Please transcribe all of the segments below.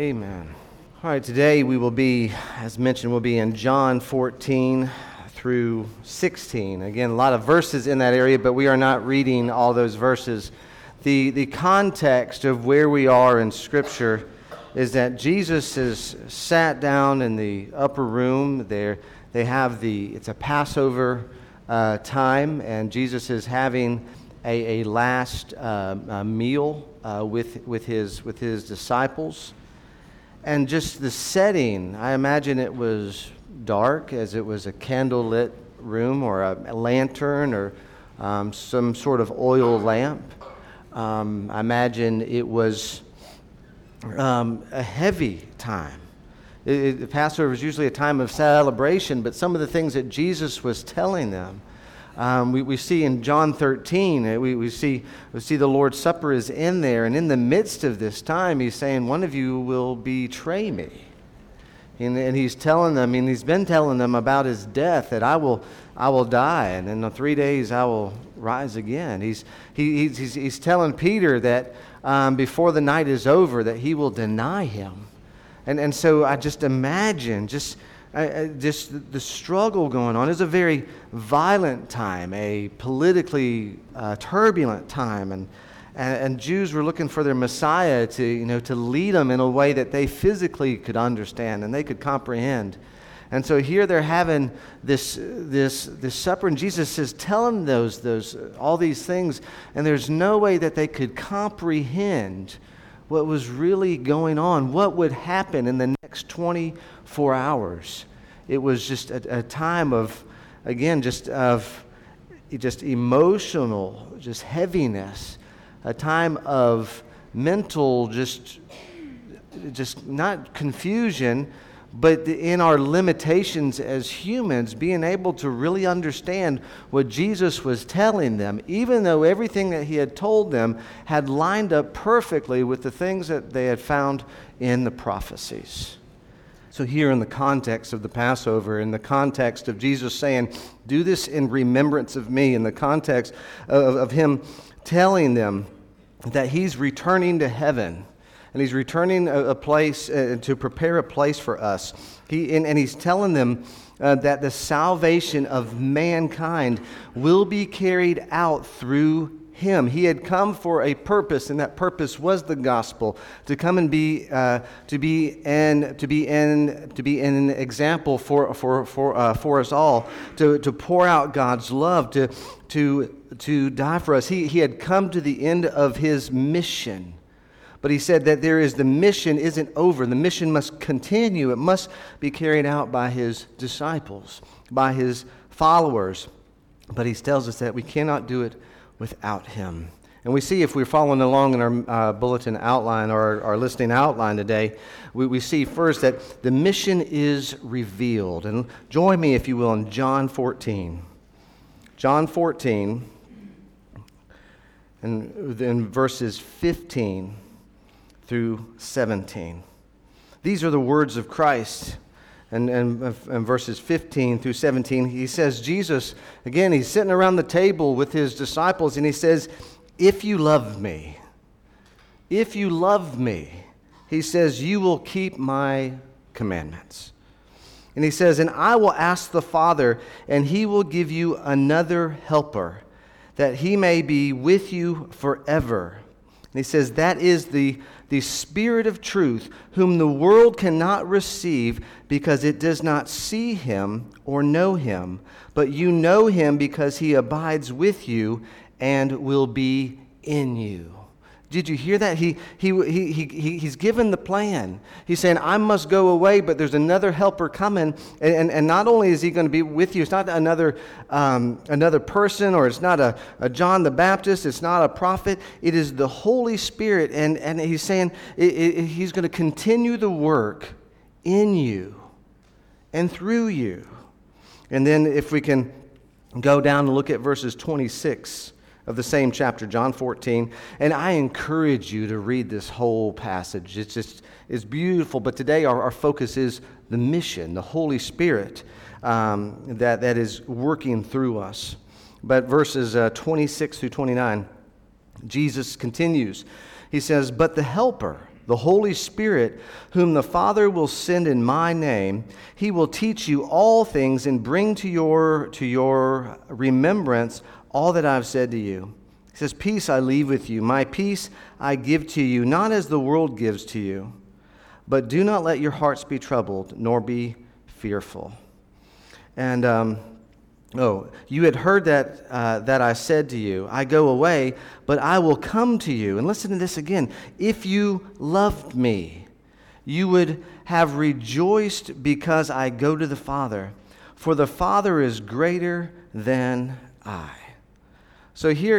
Amen. All right, today we will be, as mentioned, we'll be in John 14 through 16. Again, a lot of verses in that area, but we are not reading all those verses. The context of where we are in Scripture is that Jesus is sat down in the upper room. There, they have it's a Passover time, and Jesus is having a last meal with his disciples. And just the setting, I imagine it was dark, as it was a candlelit room or a lantern or some sort of oil lamp. I imagine it was a heavy time. The Passover is usually a time of celebration, but some of the things that Jesus was telling them, we see in John 13, we see the Lord's Supper is in there, and in the midst of this time, he's saying, one of you will betray me. And he's telling them, and he's been telling them about his death, that I will die, and in 3 days I will rise again. He's telling Peter that before the night is over, that he will deny him. And so I just imagine just the struggle going on. Is a very violent time, a politically turbulent time, and Jews were looking for their Messiah to lead them in a way that they physically could understand and they could comprehend. And so here they're having this supper, and Jesus is telling those all these things, and there's no way that they could comprehend what was really going on, what would happen in the next 24 hours. It was just a time of, again, just emotional, just heaviness, a time of mental, just not confusion, but in our limitations as humans, being able to really understand what Jesus was telling them, even though everything that he had told them had lined up perfectly with the things that they had found in the prophecies. So here in the context of the Passover, in the context of Jesus saying, do this in remembrance of me, in the context of him telling them that he's returning to heaven, and he's returning a place to prepare a place for us. And he's telling them that the salvation of mankind will be carried out through him. He had come for a purpose, and that purpose was the gospel, to come and be an example for us all, to pour out God's love, to die for us. He had come to the end of his mission. But he said that the mission isn't over. The mission must continue. It must be carried out by his disciples, by his followers. But he tells us that we cannot do it without him. And we see, if we're following along in our bulletin outline or our listening outline today, we see first that the mission is revealed. And join me, if you will, in John 14. John 14, and then verses 15 through 17. These are the words of Christ. And verses 15 through 17, he says, Jesus, again, he's sitting around the table with his disciples, and he says, if you love me, he says, you will keep my commandments. And he says, and I will ask the Father, and he will give you another helper, that he may be with you forever. And he says, that is the Spirit of truth, whom the world cannot receive because it does not see him or know him. But you know him because he abides with you and will be in you. Did you hear that? He's given the plan. He's saying, I must go away, but there's another helper coming. And not only is he going to be with you, it's not another person, or it's not a John the Baptist, it's not a prophet. It is the Holy Spirit. And he's saying he's going to continue the work in you and through you. And then if we can go down and look at verses 26 of the same chapter, John 14. And I encourage you to read this whole passage. It's beautiful, but today our focus is the mission, the Holy Spirit that is working through us. But verses 26 through 29, Jesus continues. He says, but the Helper, the Holy Spirit, whom the Father will send in my name. He will teach you all things and bring to your remembrance all that I've said to you. He says, peace I leave with you. My peace I give to you, not as the world gives to you. But do not let your hearts be troubled, nor be fearful. And, you had heard that I said to you, I go away, but I will come to you. And listen to this again. If you loved me, you would have rejoiced because I go to the Father, for the Father is greater than I. So here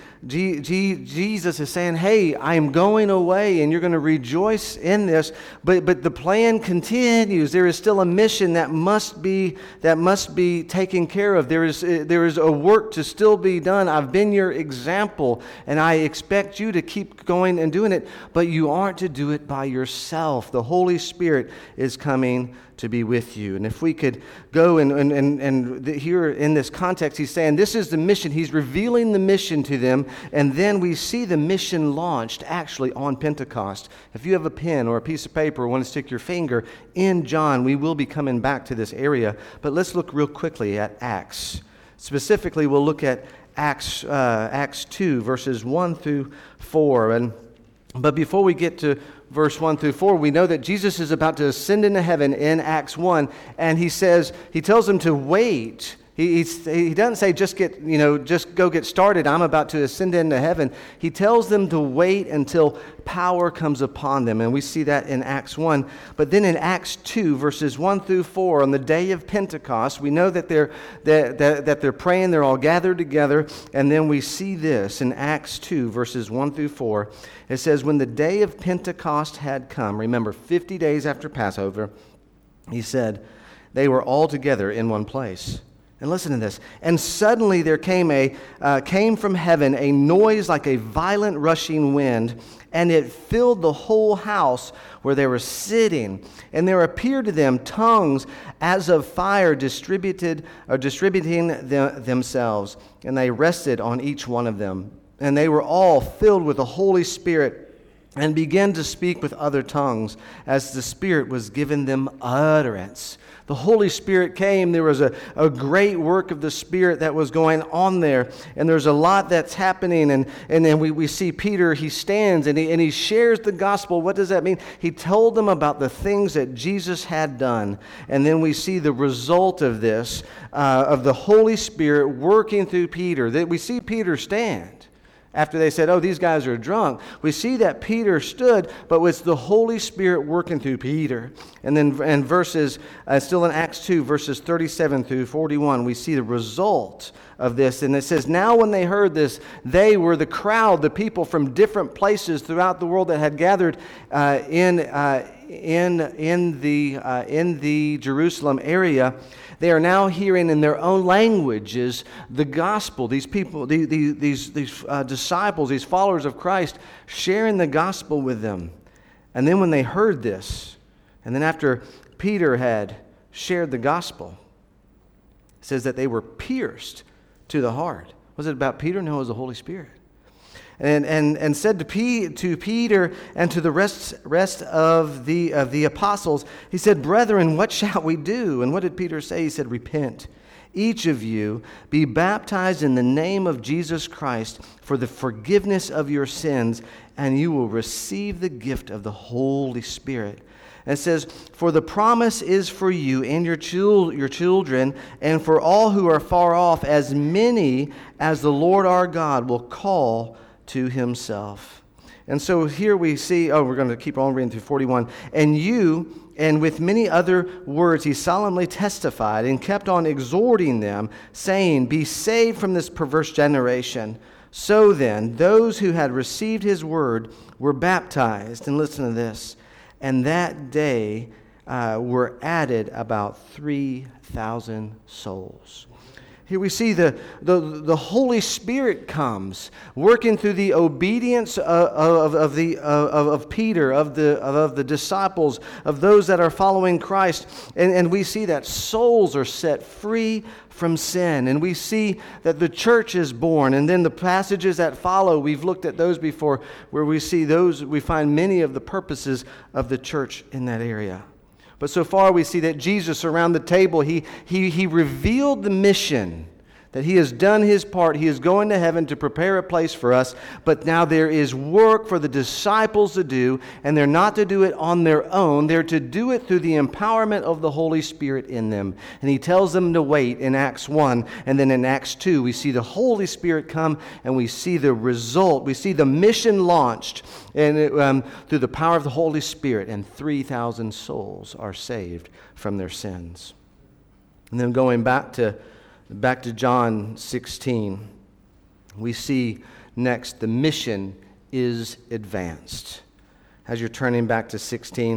Jesus is saying, hey, I am going away and you're going to rejoice in this, but the plan continues. There is still a mission that must be taken care of. There is a work to still be done. I've been your example and I expect you to keep going and doing it, but you aren't to do it by yourself. The Holy Spirit is coming to be with you. And if we could go and here in this context, he's saying this is the mission. He's revealing the mission to them, and then we see the mission launched actually on Pentecost. If you have a pen or a piece of paper or want to stick your finger in John, we will be coming back to this area, but let's look real quickly at Acts. Specifically, we'll look at Acts 2, verses 1 through 4. But before we get to verse 1 through 4, we know that Jesus is about to ascend into heaven in Acts 1, and he tells them to wait. He doesn't say just go get started. I'm about to ascend into heaven. He tells them to wait until power comes upon them, and we see that in Acts 1. But then in Acts 2, verses 1 through 4, on the day of Pentecost, we know that they're praying. They're all gathered together, and then we see this in Acts 2, verses 1 through 4. It says, when the day of Pentecost had come, remember, 50 days after Passover, he said, they were all together in one place. And listen to this. And suddenly there came from heaven a noise like a violent rushing wind, and it filled the whole house where they were sitting. And there appeared to them tongues as of fire distributing themselves, and they rested on each one of them. And they were all filled with the Holy Spirit and began to speak with other tongues as the Spirit was given them utterance. The Holy Spirit came. There was a great work of the Spirit that was going on there. And there's a lot that's happening. And then we see Peter, he stands and he shares the gospel. What does that mean? He told them about the things that Jesus had done. And then we see the result of this, of the Holy Spirit working through Peter. We see Peter stand. After they said, these guys are drunk, we see that Peter stood, but it's the Holy Spirit working through Peter. And then in verses, still in Acts 2, verses 37 through 41, we see the result of this. And it says, now when they heard this, they were the crowd, the people from different places throughout the world that had gathered in the Jerusalem area. They are now hearing in their own languages the gospel. These people, these disciples, these followers of Christ, sharing the gospel with them. And then when they heard this, and then after Peter had shared the gospel, it says that they were pierced to the heart. Was it about Peter? No, it was the Holy Spirit. And said to Peter and to the rest of the apostles, he said, brethren, what shall we do? And what did Peter say? He said, repent, each of you, be baptized in the name of Jesus Christ for the forgiveness of your sins, and you will receive the gift of the Holy Spirit. And it says, for the promise is for you and your children, and for all who are far off, as many as the Lord our God will call to himself. And so here we see, we're going to keep on reading through 41. And with many other words he solemnly testified and kept on exhorting them, saying, be saved from this perverse generation. So then, those who had received his word were baptized. And listen to this. And that day were added about 3,000 souls. Here we see the Holy Spirit comes, working through the obedience of Peter, of the disciples, of those that are following Christ. And we see that souls are set free from sin. And we see that the church is born. And then the passages that follow, we've looked at those before, where we see those, we find many of the purposes of the church in that area. But so far we see that Jesus around the table, he revealed the mission, that he has done his part. He is going to heaven to prepare a place for us. But now there is work for the disciples to do, and they're not to do it on their own. They're to do it through the empowerment of the Holy Spirit in them. And he tells them to wait in Acts 1. And then in Acts 2, we see the Holy Spirit come, and we see the result. We see the mission launched and through the power of the Holy Spirit, and 3,000 souls are saved from their sins. And then going back to John 16, we see next the mission is advanced. As you're turning back to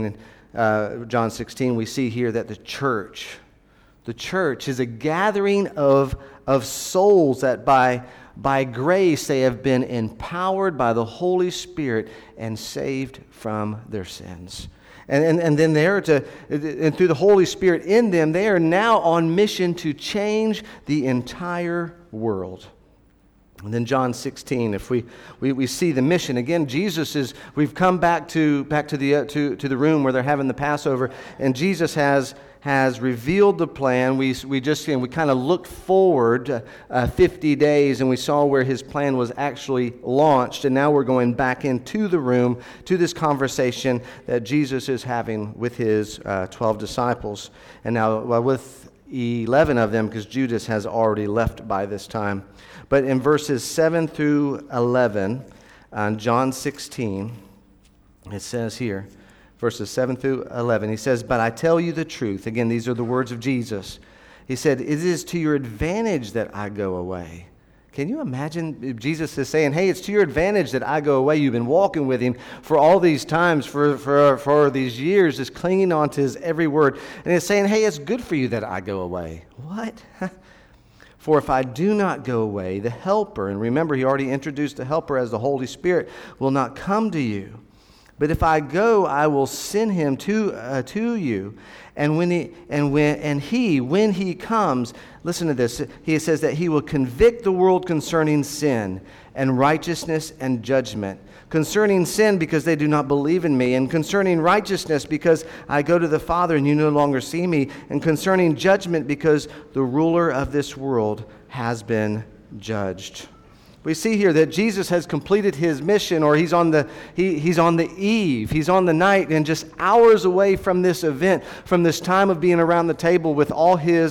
John 16, we see here that the church is a gathering of souls that by grace they have been empowered by the Holy Spirit and saved from their sins. And then and through the Holy Spirit in them, they are now on mission to change the entire world. And then John 16, if we see the mission again, we've come back to the room where they're having the Passover, and Jesus has revealed the plan. We kind of looked forward 50 days, and we saw where his plan was actually launched. And now we're going back into the room to this conversation that Jesus is having with his 12 disciples. And now with 11 of them, because Judas has already left by this time. But in verses 7 through 11 on John 16, it says here, verses 7 through 11, he says, "But I tell you the truth." Again, these are the words of Jesus. He said, "It is to your advantage that I go away." Can you imagine if Jesus is saying, hey, it's to your advantage that I go away. You've been walking with him for all these times, for these years, just clinging on to his every word. And he's saying, hey, it's good for you that I go away. What? "For if I do not go away, the Helper," and remember, he already introduced the Helper as the Holy Spirit, "will not come to you. But if I go, I will send him to you. And when he comes, listen to this. He says that he will convict the world concerning sin and righteousness and judgment. Concerning sin, because they do not believe in me. And concerning righteousness, because I go to the Father and you no longer see me. And concerning judgment, because the ruler of this world has been judged." We see here that Jesus has completed his mission, or he's on the eve, he's on the night, and just hours away from this event, from this time of being around the table with all his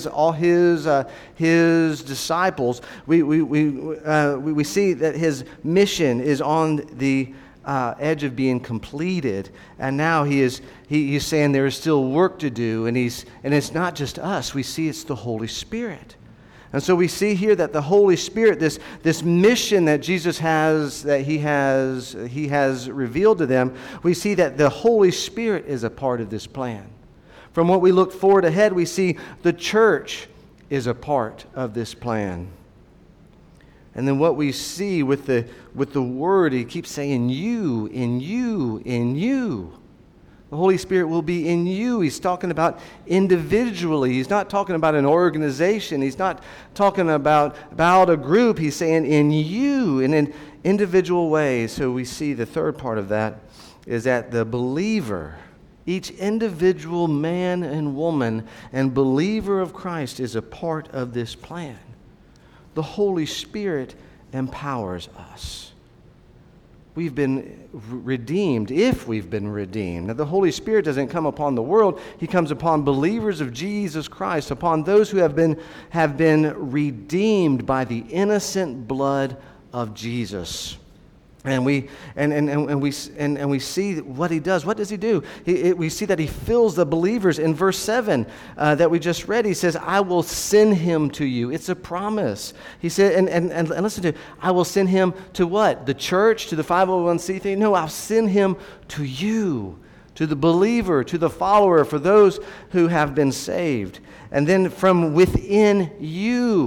disciples. We see that his mission is on the edge of being completed, and now he's saying there is still work to do, and it's not just us. We see it's the Holy Spirit. And so we see here that the Holy Spirit, this mission that Jesus has, that he has revealed to them, we see that the Holy Spirit is a part of this plan. From what we look forward ahead, we see the church is a part of this plan. And then what we see with the word, he keeps saying, you, in you, in you. The Holy Spirit will be in you. He's talking about individually. He's not talking about an organization. He's not talking about a group. He's saying in you, and in individual ways. So we see the third part of that is that the believer, each individual man and woman and believer of Christ is a part of this plan. The Holy Spirit empowers us. We've been redeemed, if we've been redeemed. Now, the Holy Spirit doesn't come upon the world. He comes upon believers of Jesus Christ, upon those who have been redeemed by the innocent blood of Jesus. And we see what he does. What does he do? We see that he fills the believers. In verse 7 that we just read, he says, "I will send him to you." It's a promise. He said, and listen to it, I will send him to what? The church, to the 501c3? No, I'll send him to you, to the believer, to the follower, for those who have been saved. And then from within you,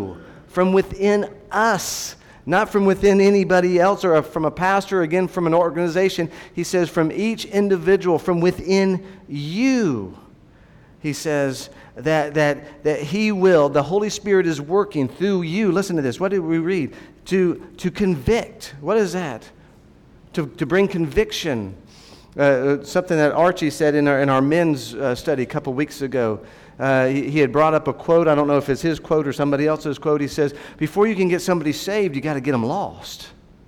from within us. Not from within anybody else or from a pastor, again, from an organization. He says from each individual, from within you. He says that he will, the Holy Spirit is working through you. Listen to this. What did we read? To convict. What is that? To bring conviction. Something that Archie said in our men's study a couple weeks ago. He had brought up a quote. I don't know if it's his quote or somebody else's quote. He says, before you can get somebody saved, you got to get them lost.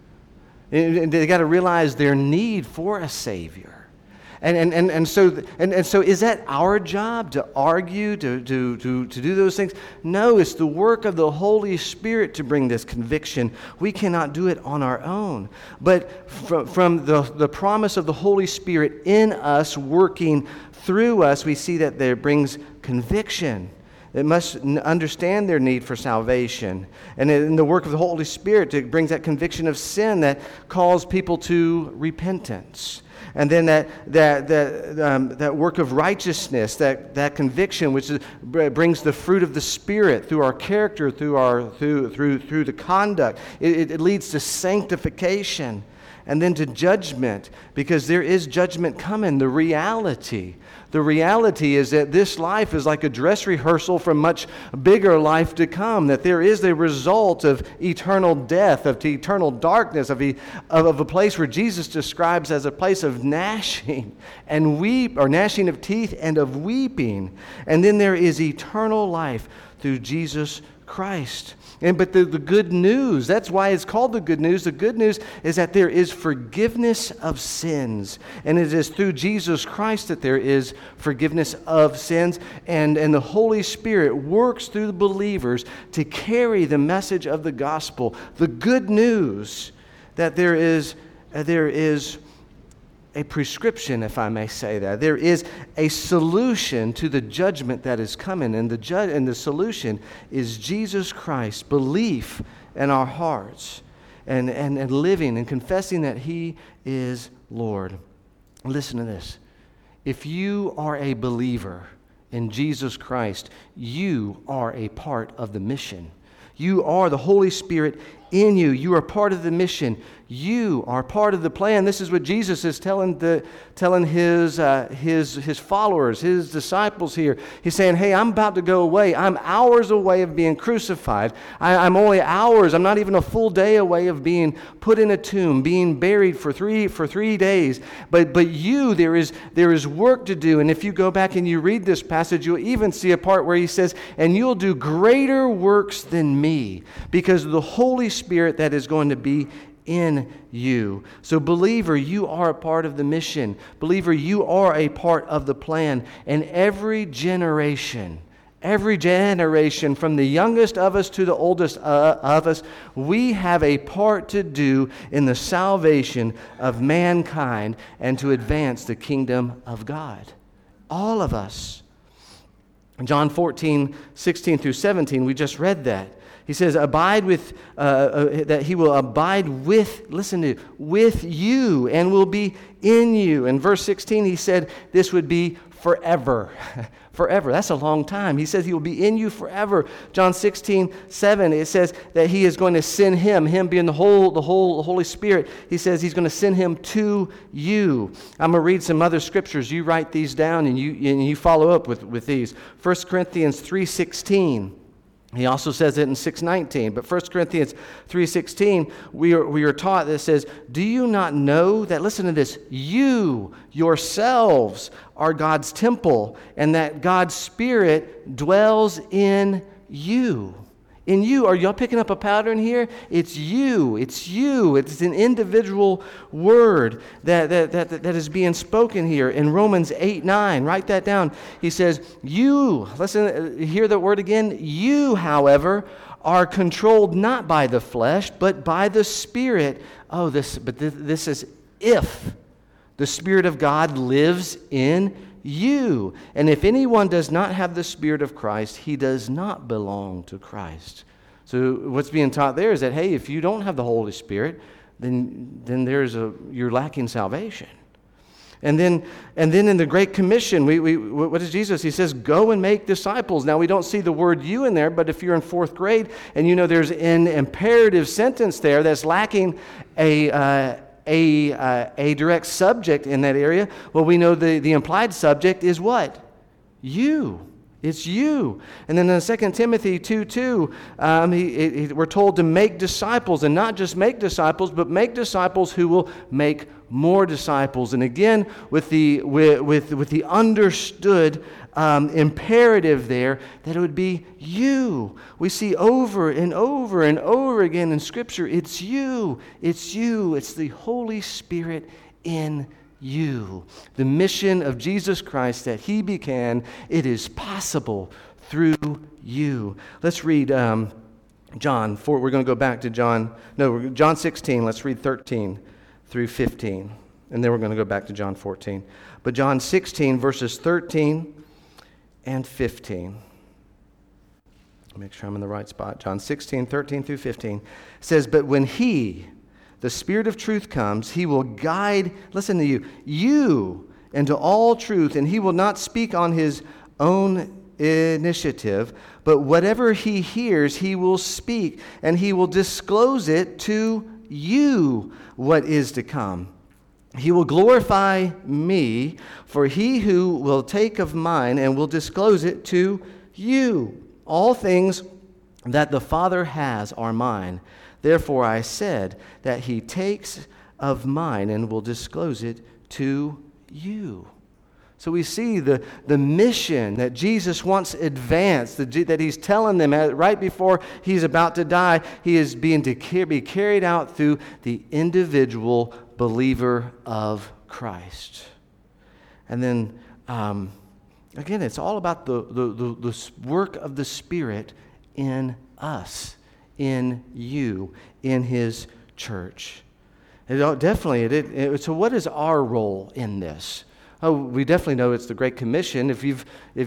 And they got to realize their need for a Savior. And so is that our job to argue, to do those things? No, it's the work of the Holy Spirit to bring this conviction. We cannot do it on our own. But from the promise of the Holy Spirit in us, working through us, we see that there brings conviction. They must understand their need for salvation. And in the work of the Holy Spirit, it brings that conviction of sin that calls people to repentance. And then that work of righteousness, that conviction, which brings the fruit of the Spirit through our character, through the conduct. It leads to sanctification, and then to judgment, because there is judgment coming. The reality is that this life is like a dress rehearsal for much bigger life to come, that there is a result of eternal death, of eternal darkness, of a place where Jesus describes as a place of gnashing and gnashing of teeth and of weeping. And then there is eternal life through Jesus Christ. But the good news, that's why it's called the good news. The good news is that there is forgiveness of sins. And it is through Jesus Christ that there is forgiveness of sins. And the Holy Spirit works through the believers to carry the message of the gospel. The good news that there is a prescription, if I may say that. There is a solution to the judgment that is coming, and the solution is Jesus Christ, belief in our hearts, and living and confessing that He is Lord. Listen to this. If you are a believer in Jesus Christ, you are a part of the mission. You are the Holy Spirit in you. You are part of the mission. You are part of the plan. This is what Jesus is telling his followers, his disciples here. He's saying, hey, I'm about to go away. I'm hours away of being crucified. I'm only hours. I'm not even a full day away of being put in a tomb, being buried for 3 days. But you, there is work to do. And if you go back and you read this passage, you'll even see a part where he says, and you'll do greater works than me, because of the Holy Spirit that is going to be in you. So believer, you are a part of the mission. Believer, you are a part of the plan. And every generation from the youngest of us to the oldest of us, we have a part to do in the salvation of mankind and to advance the kingdom of God. All of us. John 14, 16 through 17, we just read that. He says, abide with, that He will abide with, with you and will be in you. In verse 16, He said this would be forever. Forever. That's a long time. He says He will be in you forever. John 16, 7, it says that He is going to send Him being the Holy Spirit. He says He's going to send Him to you. I'm going to read some other scriptures. You write these down and you follow up with these. 1 Corinthians 3:16. He also says it in 6:19, but 1 Corinthians 3:16, we are taught that it says, do you not know that, listen to this, you yourselves are God's temple, and that God's Spirit dwells in you? In you. Are y'all picking up a pattern here? It's you. It's you. It's an individual word that is being spoken here in Romans 8:9. Write that down. He says, you, listen, hear the word again. You, however, are controlled not by the flesh, but by the Spirit. This is if the Spirit of God lives in you. And if anyone does not have the Spirit of Christ, he does not belong to Christ. So what's being taught there is that, hey, if you don't have the Holy Spirit, then you're lacking salvation. And then in the Great Commission, what does Jesus? He says, go and make disciples. Now, we don't see the word you in there, but if you're in fourth grade and you know there's an imperative sentence there that's lacking a direct subject in that area, well, we know the implied subject is what? You. It's you. And then in 2 Timothy 2:2, we're told to make disciples, and not just make disciples, but make disciples who will make more disciples. And again, with the understood imperative there, that it would be you. We see over and over and over again in Scripture, it's you. It's you. It's the Holy Spirit in you. The mission of Jesus Christ that He began, it is possible through you. Let's read John 4. We're going to go back to John 16. Let's read 13 through 15. And then we're going to go back to John 14. But John 16, verses 13 and 15. Make sure I'm in the right spot. John 16, 13 through 15 says, but when He, the Spirit of truth, comes, He will guide, listen to you into all truth, and He will not speak on His own initiative, but whatever He hears, He will speak, and He will disclose it to you what is to come. He will glorify Me, for He who will take of mine and will disclose it to you. All things that the Father has are mine. Therefore I said that He takes of mine and will disclose it to you. So we see the mission that Jesus wants advanced, that He's telling them right before He's about to die. He is being to be carried out through the individual believer of Christ. And then, again, it's all about the work of the Spirit in us, in you, in His church. So what is our role in this? Oh, we definitely know it's the Great Commission. If you're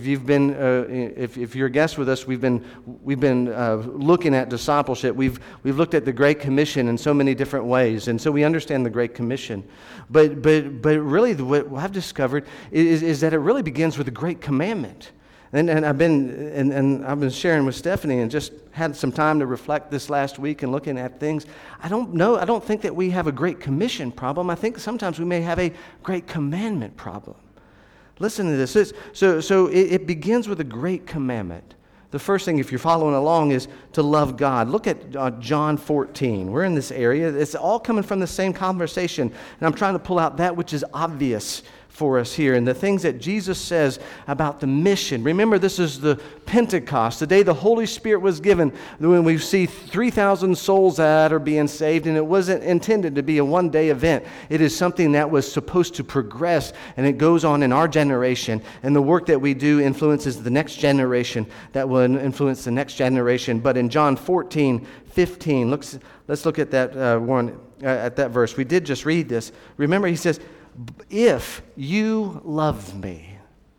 a guest with us, we've been looking at discipleship. We've looked at the Great Commission in so many different ways, and so we understand the Great Commission. But really, what I've discovered is that it really begins with the Great Commandment. And I've been sharing with Stephanie and just had some time to reflect this last week and looking at things. I don't think that we have a Great Commission problem. I think sometimes we may have a Great Commandment problem. Listen to this. So it begins with a Great Commandment. The first thing, if you're following along, is to love God. Look at John 14. We're in this area. It's all coming from the same conversation. And I'm trying to pull out that which is obvious for us here, and the things that Jesus says about the mission. Remember, this is the Pentecost, the day the Holy Spirit was given, when we see 3,000 souls that are being saved, and it wasn't intended to be a one-day event. It is something that was supposed to progress, and it goes on in our generation, and the work that we do influences the next generation that will influence the next generation. But in John 14:15, let's look at that at that verse. We did just read this. Remember, He says, if you love me,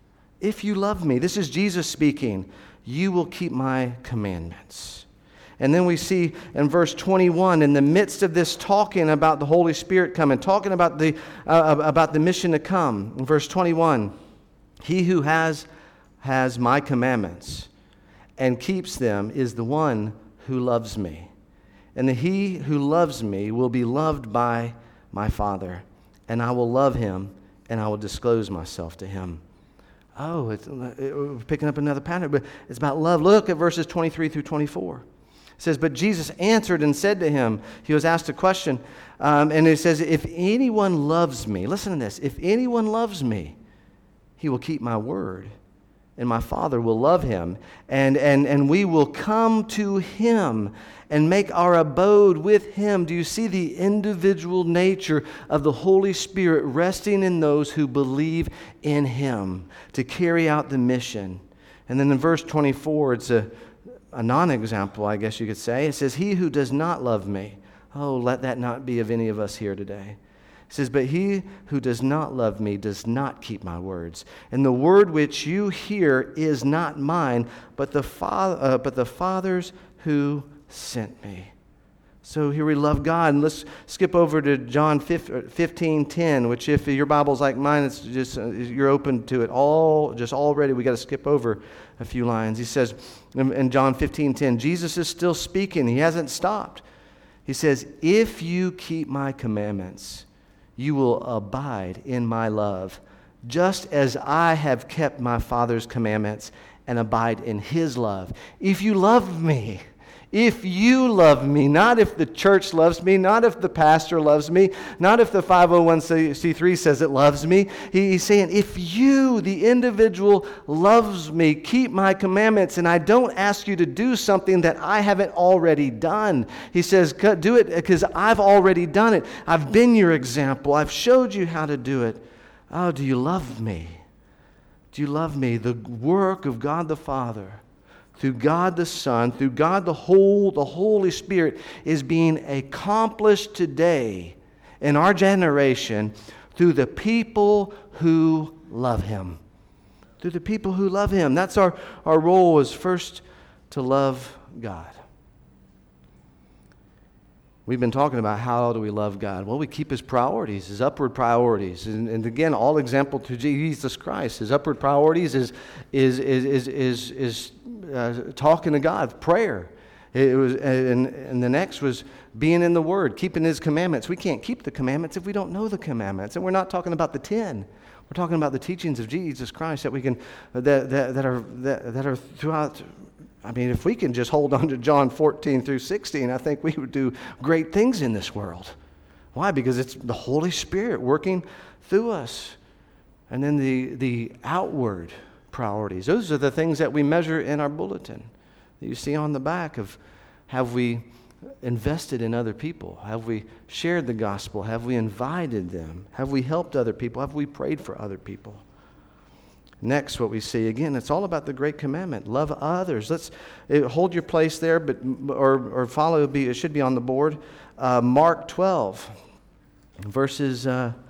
this is Jesus speaking, you will keep my commandments. And then we see in verse 21, in the midst of this talking about the Holy Spirit coming, talking about the mission to come, in verse 21, he who has my commandments and keeps them is the one who loves me. And he who loves me will be loved by my Father. And I will love him, and I will disclose myself to him. Oh, we're picking up another pattern, but it's about love. Look at verses 23 through 24. It says, but Jesus answered and said to him, he was asked a question, and it says, if anyone loves me, listen to this, if anyone loves me, he will keep my word, and my Father will love him, and we will come to him and make our abode with him. Do you see the individual nature of the Holy Spirit resting in those who believe in him to carry out the mission? And then in verse 24, it's a non-example, I guess you could say. It says, he who does not love me. Oh, let that not be of any of us here today. It says, but he who does not love me does not keep my words. And the word which you hear is not mine, but the Father's who sent me. So here we love God. And let's skip over to John 15:10, which if your Bible's like mine, it's just you're open to it all. Just already, we got to skip over a few lines. He says in John 15:10, Jesus is still speaking. He hasn't stopped. He says, if you keep my commandments, you will abide in my love, just as I have kept my Father's commandments and abide in his love. If you love me, if you love me, not if the church loves me, not if the pastor loves me, not if the 501c3 says it loves me. He's saying, if you, the individual, loves me, keep my commandments, and I don't ask you to do something that I haven't already done. He says, do it because I've already done it. I've been your example. I've showed you how to do it. Oh, do you love me? Do you love me? The work of God the Father, through God the Son, through God the Holy Spirit is being accomplished today in our generation through the people who love him. Through the people who love him. That's our role, is first to love God. We've been talking about how do we love God. Well, we keep his priorities, his upward priorities. And again, all example to Jesus Christ. His upward priorities is talking to God, prayer. It was, and the next was being in the Word, keeping his commandments. We can't keep the commandments if we don't know the commandments. And we're not talking about the 10. We're talking about the teachings of Jesus Christ that we can that are throughout. I mean, if we can just hold on to John 14 through 16, I think we would do great things in this world. Why? Because it's the Holy Spirit working through us. And then the outward priorities. Those are the things that we measure in our bulletin that you see on the back of, have we invested in other people? Have we shared the gospel? Have we invited them? Have we helped other people? Have we prayed for other people? Next, what we see, again, it's all about the great commandment. Love others. Let's hold your place there, but or follow. It should be on the board. Mark 12, verses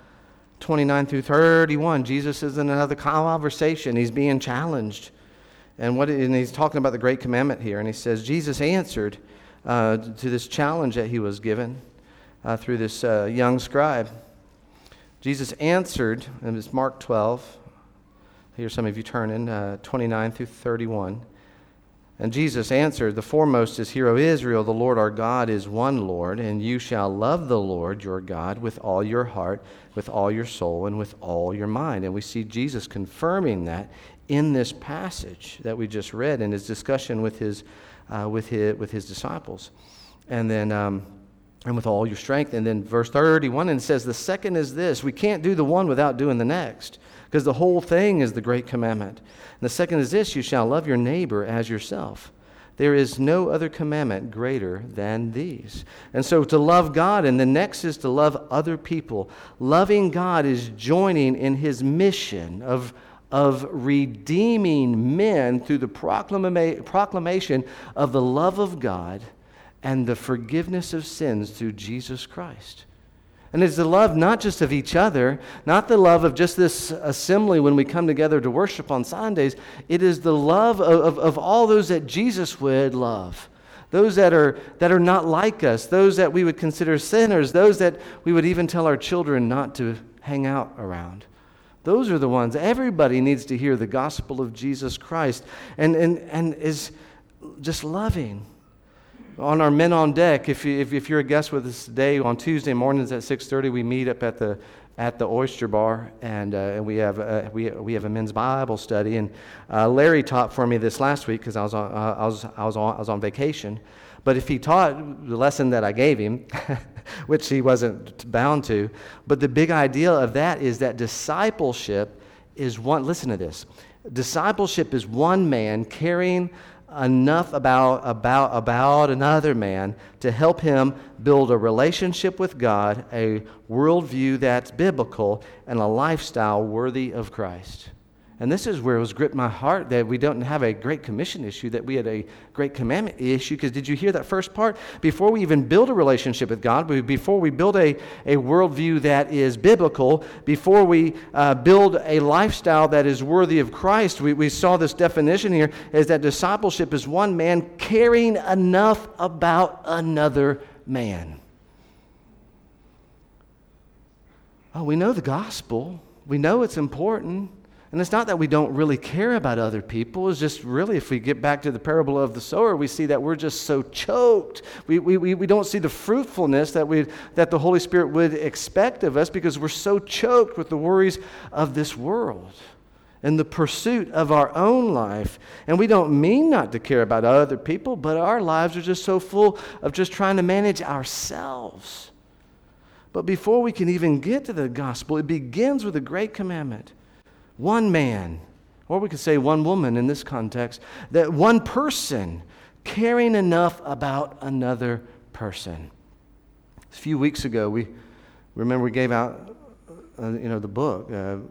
29 through 31. Jesus is in another conversation. He's being challenged. And he's talking about the great commandment here. And he says, Jesus answered to this challenge that he was given through this young scribe. Jesus answered, and it's Mark 12. Here some of you turn in, 29 through 31. And Jesus answered, the foremost is, Hear, O Israel, the Lord our God is one Lord, and you shall love the Lord your God with all your heart, with all your soul, and with all your mind. And we see Jesus confirming that in this passage that we just read in his discussion with his disciples. And then and with all your strength. And then verse 31, and it says, the second is this: we can't do the one without doing the next, because the whole thing is the great commandment. And the second is this: you shall love your neighbor as yourself. There is no other commandment greater than these. And so to love God, and the next is to love other people. Loving God is joining in his mission of redeeming men through the proclamation of the love of God and the forgiveness of sins through Jesus Christ. And it's the love not just of each other, not the love of just this assembly when we come together to worship on Sundays. It is the love of all those that Jesus would love. Those that are not like us, those that we would consider sinners, those that we would even tell our children not to hang out around. Those are the ones. Everybody needs to hear the gospel of Jesus Christ and is just loving. On our Men on Deck, if you're a guest with us today, on Tuesday mornings at 6:30, we meet up at the Oyster Bar, and we have a men's Bible study. And Larry taught for me this last week because I was on vacation. But if he taught the lesson that I gave him, which he wasn't bound to, but the big idea of that is that discipleship is one. Listen to this: discipleship is one man caring enough about another man to help him build a relationship with God, a worldview that's biblical, and a lifestyle worthy of Christ. And this is where it was gripped my heart that we don't have a Great Commission issue, that we had a Great Commandment issue. Because did you hear that first part? Before we even build a relationship with God, before we build a worldview that is biblical, before we build a lifestyle that is worthy of Christ, we saw this definition here, is that discipleship is one man caring enough about another man. Oh, we know the gospel. We know it's important. And it's not that we don't really care about other people. It's just really, if we get back to the parable of the sower, we see that we're just so choked. We don't see the fruitfulness that the Holy Spirit would expect of us because we're so choked with the worries of this world and the pursuit of our own life. And we don't mean not to care about other people, but our lives are just so full of just trying to manage ourselves. But before we can even get to the gospel, it begins with a great commandment. One man, or we could say one woman in this context, that one person caring enough about another person. A few weeks ago, we gave out the book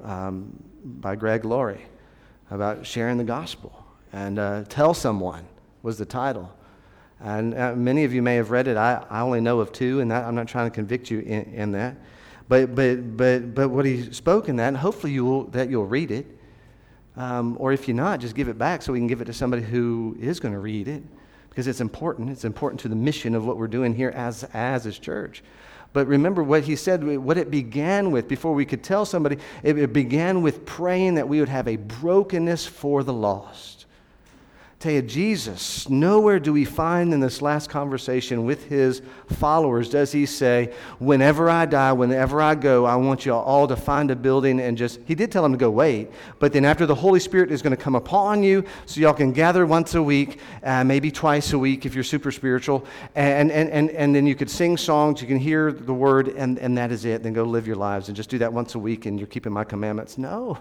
by Greg Laurie about sharing the gospel. And Tell Someone was the title. And many of you may have read it. I only know of two, and I'm not trying to convict you in that. But what he spoke in that, and hopefully you'll read it, or if you're not, just give it back so we can give it to somebody who is going to read it, because it's important. It's important to the mission of what we're doing here as His church. But remember what he said, what it began with, before we could tell somebody, it began with praying that we would have a brokenness for the lost. Tell you, Jesus, nowhere do we find in this last conversation with his followers does he say, whenever I die, whenever I go, I want you all to find a building and just, he did tell them to go wait, but then after the Holy Spirit is going to come upon you, so y'all can gather once a week, maybe twice a week if you're super spiritual, and then you could sing songs, you can hear the word, and that is it. Then go live your lives and just do that once a week and you're keeping my commandments. No,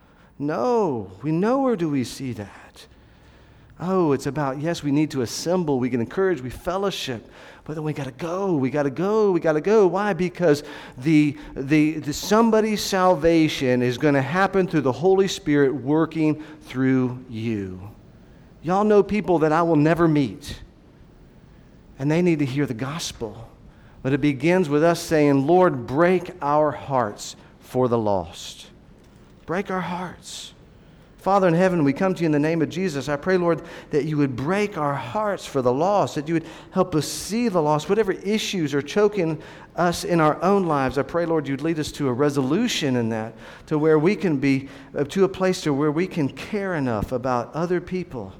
we nowhere do we see that. Oh, it's about, yes, we need to assemble, we can encourage, we fellowship, but then we got to go. Why? Because the somebody's salvation is going to happen through the Holy Spirit working through you. Y'all know people that I will never meet, and they need to hear the gospel. But it begins with us saying, Lord, break our hearts for the lost. Break our hearts. Father in heaven, we come to you in the name of Jesus. I pray, Lord, that you would break our hearts for the lost, that you would help us see the lost, whatever issues are choking us in our own lives. I pray, Lord, you'd lead us to a resolution in that, to where we can be, to a place to where we can care enough about other people,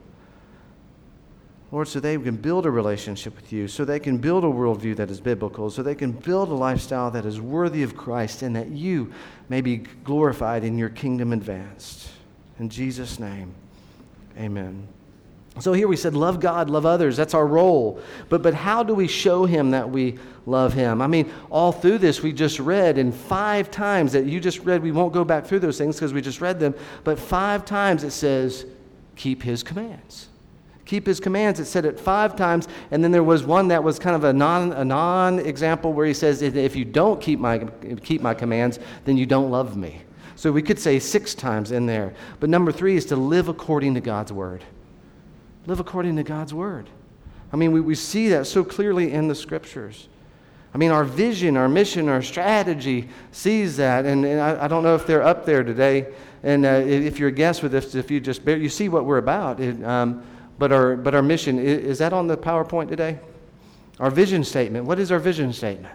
Lord, so they can build a relationship with you, so they can build a worldview that is biblical, so they can build a lifestyle that is worthy of Christ, and that you may be glorified in your kingdom advanced. In Jesus' name, amen. So here we said, love God, love others. That's our role. But how do we show him that we love him? I mean, all through this we just read, and 5 times that you just read, we won't go back through those things because we just read them, but 5 times it says, keep his commands. Keep his commands. It said it 5 times, and then there was one that was kind of a non-example where he says, if you don't keep my commands, then you don't love me. So we could say 6 times in there. But number 3 is to live according to God's word. Live according to God's word. I mean, we see that so clearly in the scriptures. I mean, our vision, our mission, our strategy sees that. And I don't know if they're up there today. And if you're a guest with this, if you see what we're about. But our mission, is that on the PowerPoint today? Our vision statement. What is our vision statement?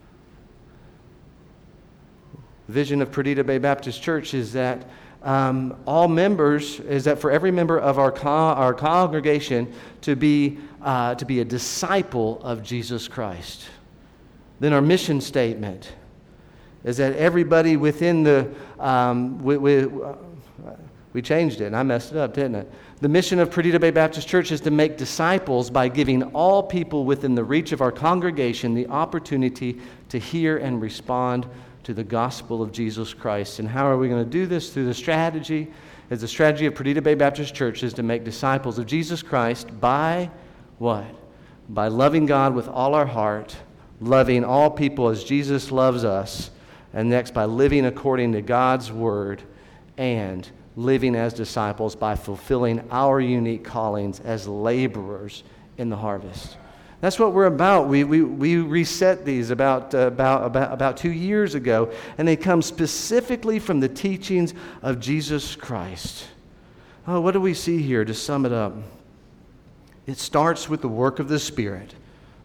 Vision of Perdita Bay Baptist Church is that for every member of our congregation to be a disciple of Jesus Christ. Then our mission statement is that everybody within the we changed it and I messed it up, didn't it? The mission of Perdita Bay Baptist Church is to make disciples by giving all people within the reach of our congregation the opportunity to hear and respond to the gospel of Jesus Christ. And how are we going to do this? Through the strategy. As the strategy of Perdita Bay Baptist Church is to make disciples of Jesus Christ by what? By loving God with all our heart, loving all people as Jesus loves us, and next by living according to God's word, and living as disciples by fulfilling our unique callings as laborers in the harvest. That's what we're about. We reset these about 2 years ago, and they come specifically from the teachings of Jesus Christ. Oh, what do we see here to sum it up? It starts with the work of the Spirit.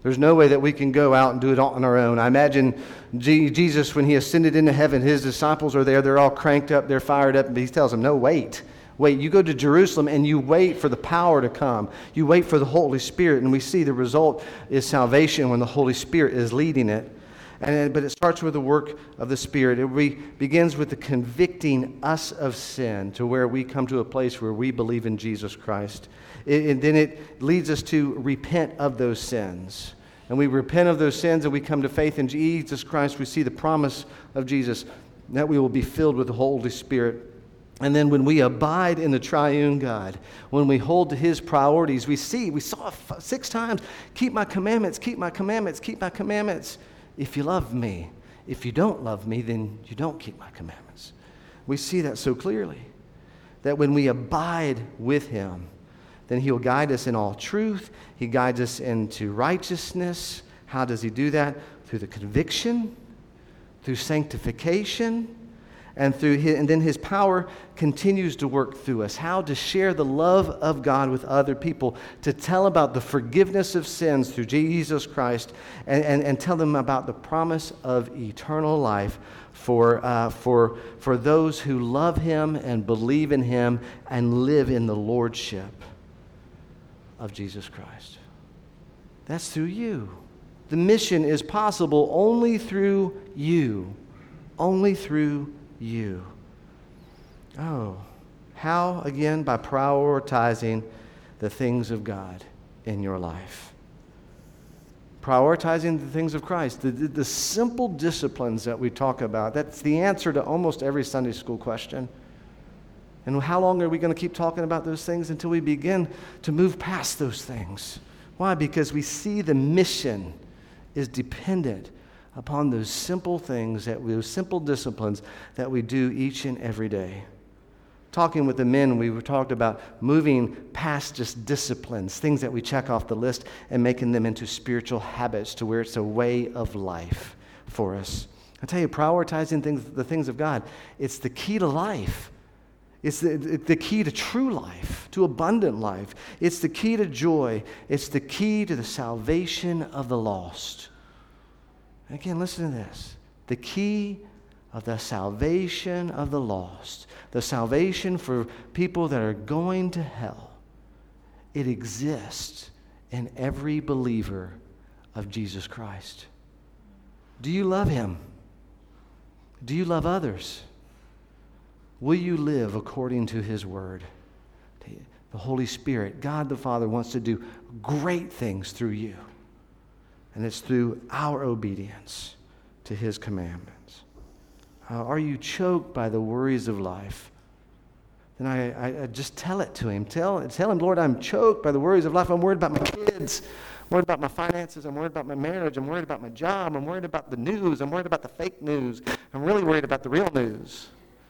There's no way that we can go out and do it on our own. I imagine Jesus, when he ascended into heaven, his disciples are there. They're all cranked up. They're fired up. And he tells them, no, wait. Wait, you go to Jerusalem and you wait for the power to come. You wait for the Holy Spirit. And we see the result is salvation when the Holy Spirit is leading it. But it starts with the work of the Spirit. It begins with the convicting us of sin to where we come to a place where we believe in Jesus Christ. And then it leads us to repent of those sins. And we repent of those sins and we come to faith in Jesus Christ. We see the promise of Jesus that we will be filled with the Holy Spirit. And then when we abide in the triune God, when we hold to his priorities, we saw 6 times, keep my commandments, keep my commandments, keep my commandments. If you love me. If you don't love me, then you don't keep my commandments. We see that so clearly, that when we abide with him, then he'll guide us in all truth. He guides us into righteousness. How does he do that? Through the conviction, through sanctification, and then his power continues to work through us. How to share the love of God with other people, to tell about the forgiveness of sins through Jesus Christ, and tell them about the promise of eternal life for those who love him and believe in him and live in the lordship of Jesus Christ. That's through you. The mission is possible only through you. Only through you. Oh, how? Again, by prioritizing the things of God in your life. Prioritizing the things of Christ. The simple disciplines that we talk about, that's the answer to almost every Sunday school question. And how long are we going to keep talking about those things until we begin to move past those things? Why? Because we see the mission is dependent upon those simple things, those simple disciplines that we do each and every day. Talking with the men, we talked about moving past just disciplines, things that we check off the list, and making them into spiritual habits to where it's a way of life for us. I tell you, prioritizing the things of God, it's the key to life. It's the key to true life, to abundant life. It's the key to joy. It's the key to the salvation of the lost. And again, listen to this. The key of the salvation of the lost, the salvation for people that are going to hell, it exists in every believer of Jesus Christ. Do you love him? Do you love others? Will you live according to his word? The Holy Spirit, God the Father, wants to do great things through you. And it's through our obedience to his commandments. Are you choked by the worries of life? Then I just tell it to him. Tell him, Lord, I'm choked by the worries of life. I'm worried about my kids. I'm worried about my finances. I'm worried about my marriage. I'm worried about my job. I'm worried about the news. I'm worried about the fake news. I'm really worried about the real news.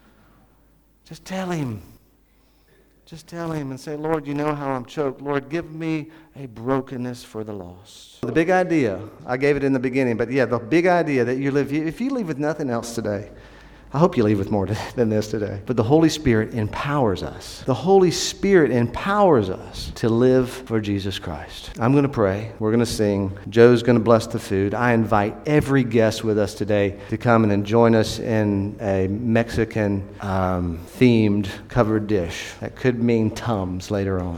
Just tell him. Just tell him and say, Lord, you know how I'm choked. Lord, give me a brokenness for the lost. The big idea, I gave it in the beginning, but yeah, the big idea that if you leave with nothing else today, I hope you leave with more than this today. But the Holy Spirit empowers us. The Holy Spirit empowers us to live for Jesus Christ. I'm going to pray. We're going to sing. Joe's going to bless the food. I invite every guest with us today to come and join us in a Mexican themed covered dish. That could mean Tums later on.